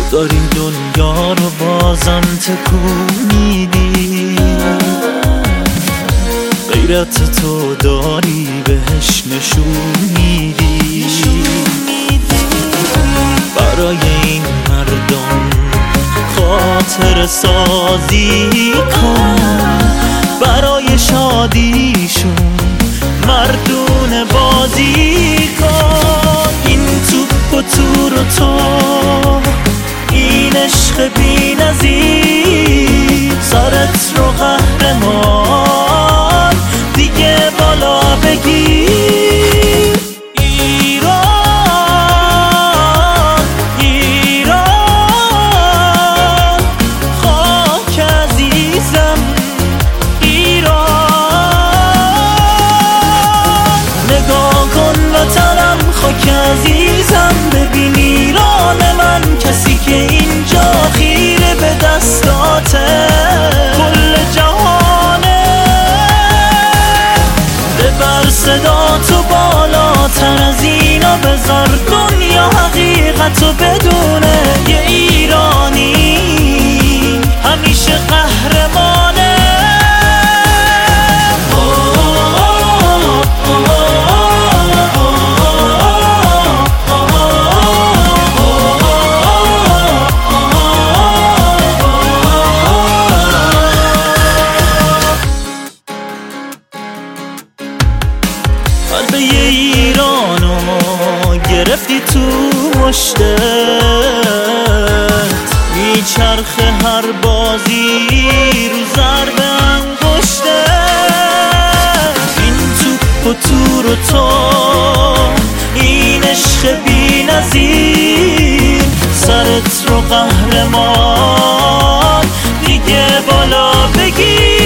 داری دنیا رو بازم تکون میدی، غیرت تو داری بهش نشون میدی. برای این مردم خاطر سازی کن، برای شادیشون مردون بازی کن. این توپ و تور و تو، این عشق بی نظیر، سرت رو قهرمان دیگه بالا بگیر. ایران ایران خاک عزیزم، ایران نگاه کن وطنم خاک عزیزم، ببین ایران من، کسی که اینجا خیره به دستاته کل جهانه. ببر صدا تو بالاتر از اینا، بذار دنیا حقیقتو بدونه، یه ایرانی همیشه قهرمانه. قلب ایرانو گرفتی تو مشتت، میچرخه هر بازی رو ضرب انگشتت. این توپ و تور و تو، این عشق بی نظیر، سرت رو قهرمان دیگه بالا بگیر.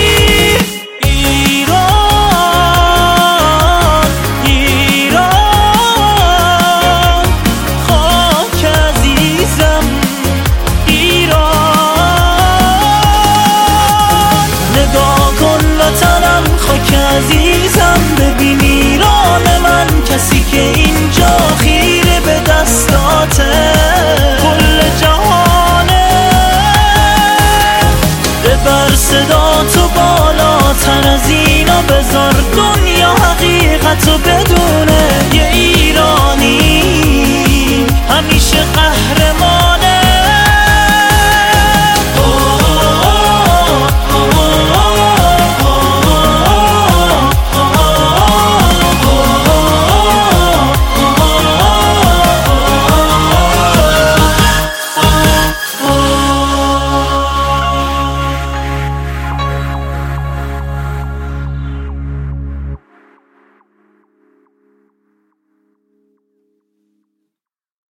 عزیزم ببین ایران من، کسی که اینجا خیره به دستاته کل جهانه. ببر صدا تو بالاتر از اینا، بذار دنیا حقیقتو بدونه، یه ایرانی همیشه